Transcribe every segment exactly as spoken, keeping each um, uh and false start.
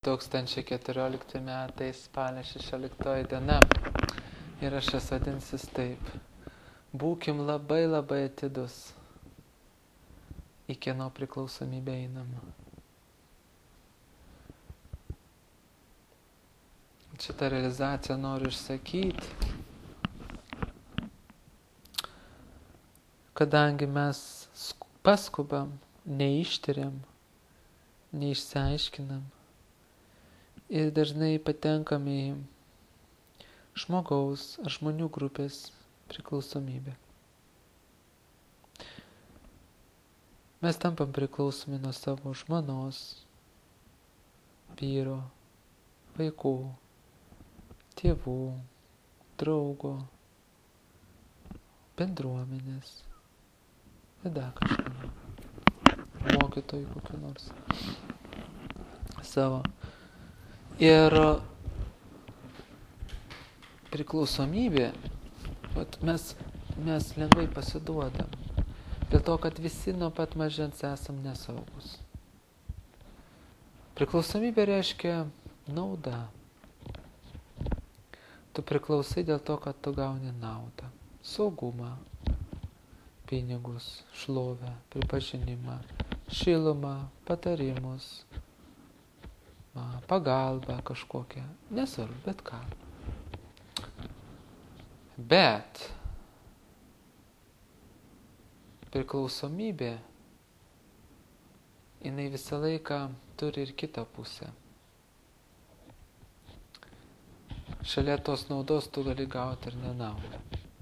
du tūkstančiai keturiolikti metai spalio šešioliktoji diena. Ir aš jas vadinsis taip. Būkim labai labai atidus, į kieno priklausomybę einama. Šitą realizaciją noriu išsakyti, kadangi mes paskubam, neištiriam, neišsiaiškinam ir dažnai patenkam į žmogaus ar žmonių grupės priklausomybę. Mes tampam priklausomi nuo savo žmonos, vyro, vaikų, tėvų, draugo, bendruomenės, tada kažkam, mokytojų kokiu nors savo. Ir priklausomybė, vat mes, mes lengvai pasiduodam, dėl to, kad visi nuo pat mažens esam nesaugus. Priklausomybė reiškia nauda. Tu priklausai dėl to, kad tu gauni naudą, saugumą, pinigus, šlovę, pripažinimą, šilumą, patarimus, pagalbą kažkokią, nesvarbu, bet ką. Bet priklausomybė, jinai visą laiką turi ir kitą pusę. Šalia tos naudos tu gali gauti ir nenaudą.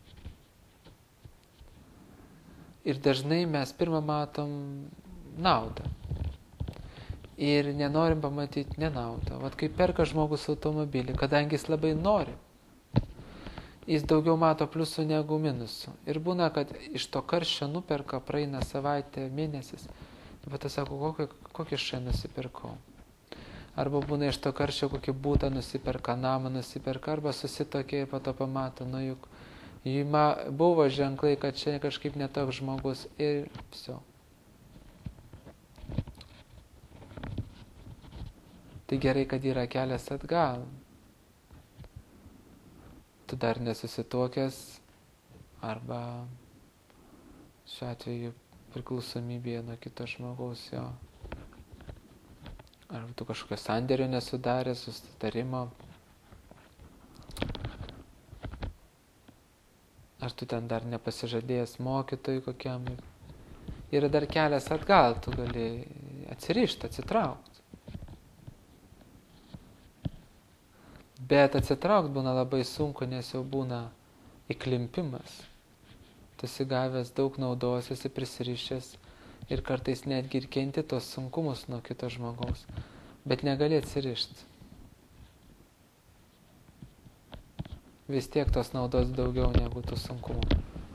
Ir dažnai mes pirmą matom naudą. Ir nenorim pamatyti nenaudą. Vat kai perka žmogus automobilį, kadangi jis labai nori, jis daugiau mato pliusų negu minusų. Ir būna, kad iš to karščio nuperka, praeina savaitė, mėnesis. Ir pat sako, kokį, kokį šai nusipirkau. Arba būna iš to karščio kokį būtą nusiperka, namą nusiperka, arba susitokė ir po to pamato, nu juk buvo ženklai, kad čia kažkaip netoks žmogus ir viso. Tai gerai, kad yra kelias atgal. Tu dar nesusituokęs, arba šiuo atveju priklausomybėje nuo kito žmogaus jo. Arba tu kažkokio sandėrio nesudaręs, susitarimo. Ar tu ten dar nepasižadėjęs mokytojui kokiam. Yra dar kelias atgal, tu gali atsirišti, atsitraukti. Bet atsitraukti būna labai sunku, nes jau būna įklimpimas. Tu esi gavęs daug naudos, esi prisirišęs ir kartais netgi ir kenti tos sunkumus nuo kito žmogaus, bet negali atsirišti. Vis tiek tos naudos daugiau negu tų sunkumų.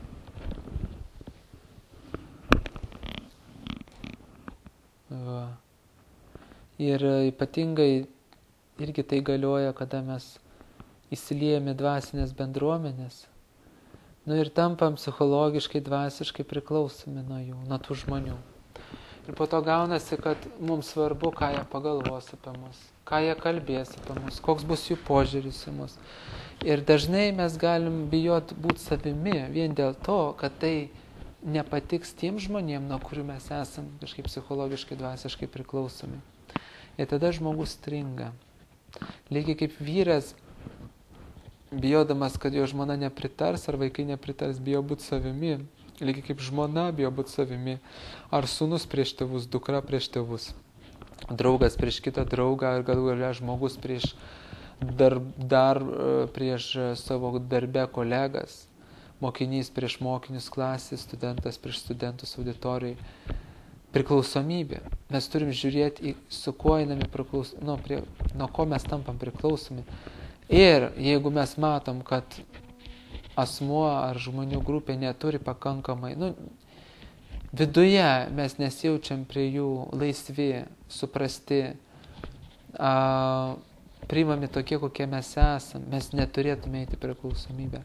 Va. Ir ypatingai irgi tai galioja, kada mes įsiliejame dvasinės bendruomenės, nu ir tampam psichologiškai, dvasiškai priklausomi nuo jų, nuo tų žmonių. Ir po to gaunasi, kad mums svarbu, ką jie pagalvos apie mus, ką jie kalbės apie mus, koks bus jų požiūris į mus. Ir dažnai mes galim bijot būti savimi vien dėl to, kad tai nepatiks tiem žmonėm, nuo kurių mes esam kažkaip psichologiškai, dvasiškai priklausomi. Ir tada žmogus stringa. Lygiai kaip vyras, bijodamas, kad jo žmona nepritars, ar vaikai nepritars, bijo būti savimi. Lygiai kaip žmona bijo būti savimi. Ar sūnus prieš tėvus, dukra prieš tėvus. Draugas prieš kitą draugą, ar galų gale žmogus prieš dar, dar prieš savo darbe kolegas. Mokinys prieš mokinius klasės, studentas prieš studentus auditorijai. Priklausomybė. Mes turim žiūrėti, į, su kuo einame priklausomi, nuo, prie, nuo ko mes tampam priklausomi. Ir jeigu mes matom, kad asmuo ar žmonių grupė neturi pakankamai, nu, viduje mes nesijaučiam prie jų laisvi, suprasti, a, priimami tokie, kokie mes esam, mes neturėtume eiti priklausomybę.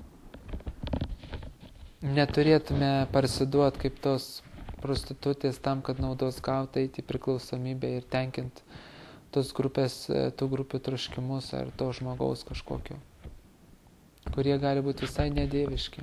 Neturėtume parsiduoti kaip tos prostitutės tam, kad naudos gauti, eiti priklausomybę ir tenkinti tos grupės, tų grupių troškimus ar to žmogaus kažkokio, kurie gali būti visai nedieviški.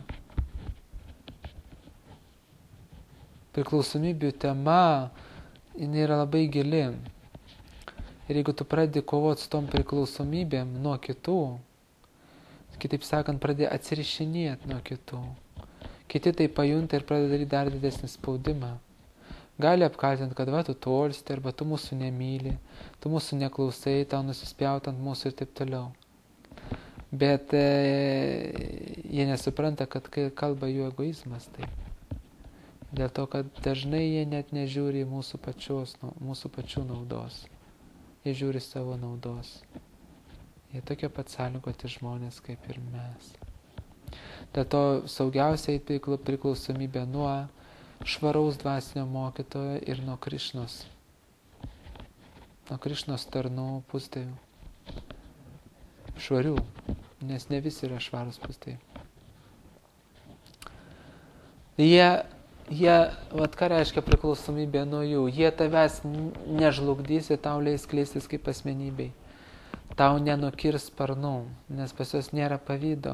Priklausomybių tema, jinai yra labai gili. Ir jeigu tu pradedi kovoti su tom priklausomybėm nuo kitų, kitaip sakant, pradedi atsirišinėti nuo kitų, kiti tai pajunta ir pradeda daryti dar didesnį spaudimą. Gali apkaltinti, kad va, tu tolsti, arba tu mūsų nemyli, tu mūsų neklausai, tau nusispjaut ant mūsų ir taip toliau. Bet e, jie nesupranta, kad kai kalba jų egoizmas, tai dėl to, kad dažnai jie net nežiūri mūsų, pačios, mūsų pačių naudos. Jie žiūri savo naudos. Jie tokie pat sąlygoti žmonės kaip ir mes. Dėl to saugiausiai priklausomybė nuo švaraus dvasinio mokytojo ir nuo Krišnos. Nuo Krišnos tarnų pusdievių. Švarių, nes ne visi yra švarus pusdieviai. Jie Jie, vat ką reiškia priklausomybė nuo jų, jie tavęs nežlugdys ir tau leis skleistis kaip asmenybei. Tau nenukirs sparnų, nes pas juos nėra pavydo,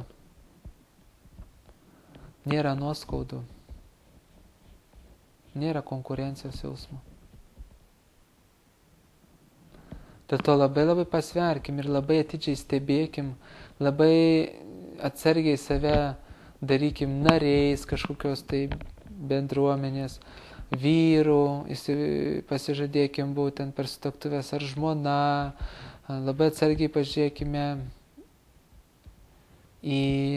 nėra nuoskaudų, nėra konkurencijos jausmo. Dėl to labai labai pasverkim ir labai atidžiai stebėkim, labai atsargiai save darykim nariais kažkokios tai bendruomenės, vyrų, pasižadėkim būtent per sutuoktuvės ar žmona, labai atsargiai pažiūrėkime į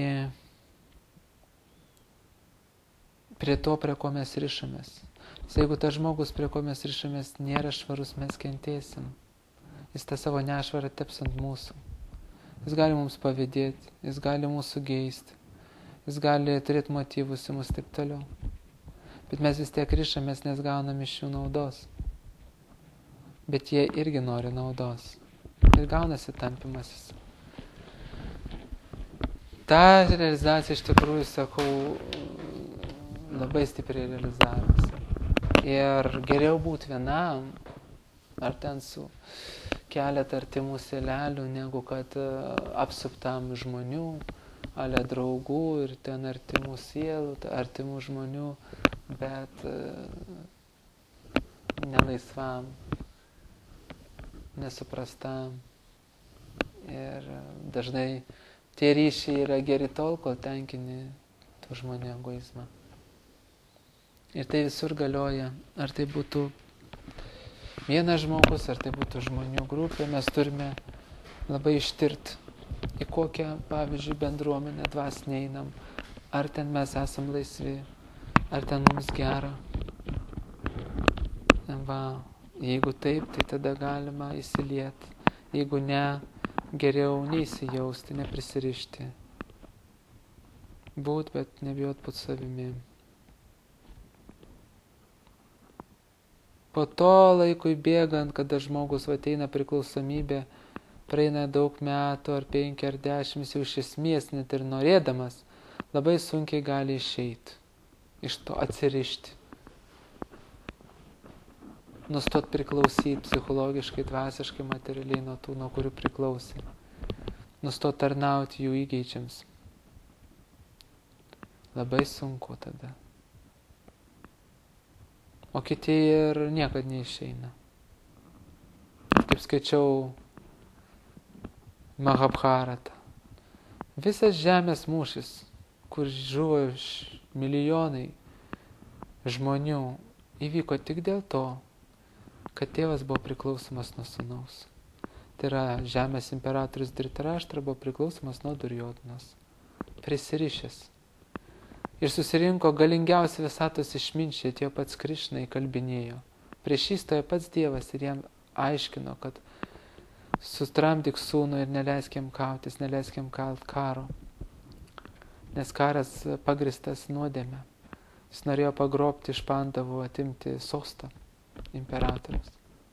prie to, prie ko mes rišamės. Jeigu tas žmogus, prie ko mes rišamės, nėra švarus, mes kentėsim. Jis tą savo nešvarą teps ant mūsų. Jis gali mums pavydėti, jis gali mūsų geisti, jis gali turėti motyvus į mus taip toliau. Bet mes vis tiek rišamės, nes gaunam iš jų naudos. Bet jie irgi nori naudos. Ir gaunasi tampimasis. Ta realizacija, iš tikrųjų, sakau, labai stipriai realizavimas. Ir geriau būti vienam, ar ten su keletą artimų sielelių, negu kad apsuptam žmonių, ale draugų ir ten artimų sielų, artimų žmonių, bet nelaisvam, nesuprastam. Ir dažnai tie ryšiai yra geri tol, kol tenkini tų žmonių egoizmą. Ir tai visur galioja, ar tai būtų vienas žmogus, ar tai būtų žmonių grupė, mes turime labai ištirti, į kokią, pavyzdžiui, bendruomenę dvasinę einam, ar ten mes esam laisvi, ar ten mums gera. Va, jeigu taip, tai tada galima įsilieti. Jeigu ne, geriau neįsijausti, neprisirišti. Būt, bet nebijot būt savimi. Po to laikui bėgant, kada žmogus ateina priklausomybė, praeina daug metų, ar penki, ar dešimt, jau iš esmės net ir norėdamas, labai sunkiai gali išeiti. Iš to atsirišti. Nustot priklausyti psichologiškai, dvasiškai, materialiai nuo tų, nuo kurių priklausai. Nustot tarnauti jų įgeidžiams. Labai sunku tada. O kiti ir niekad neišeina. Kaip skaičiau Mahabharatą. Visas žemės mūšis, kur žuvo milijonai žmonių, įvyko tik dėl to, kad tėvas buvo priklausomas nuo sūnaus. Tai yra, žemės imperatorius Dhritarashtra buvo priklausomas nuo Duryodhanos. Prisirišęs. Ir susirinko galingiausi visatos išminčiai, atėjo pats Krišna įkalbinėjo. Prieš jį stojo pats Dievas ir jam aiškino, kad sutramdyk sūnų ir neleiskim kautis, neleiskim kalt karo. Nes karas pagristas nuodėme. Jis norėjo pagrobti iš Pandavų, atimti sostą imperatorius.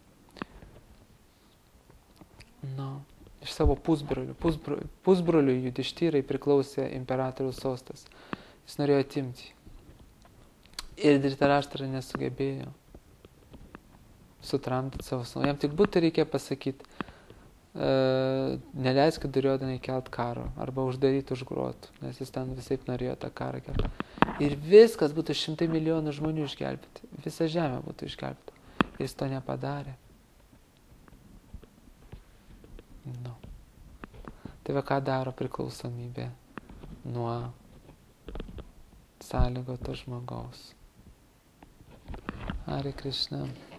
Nu, iš savo pusbrolių. Pusbrolių, pusbrolių Judištyrai priklausė imperatoriaus sostas. Jis norėjo atimti. Ir Dhritarashtra nesugebėjo. sutramdyti savo sūnų. Jam tik būtų reikia pasakyti, e, neleiskit Duryodhanai kelt karo, arba uždaryti už grotų, nes jis ten visaip norėjo tą karą kelti. Ir viskas būtų šimtai milijonų žmonių išgelbėti. Visa žemė būtų išgelbėta. Ir jis to nepadarė. Nu. Tai va ką daro priklausomybė nuo sąlygoto žmogaus. Hare Krishna.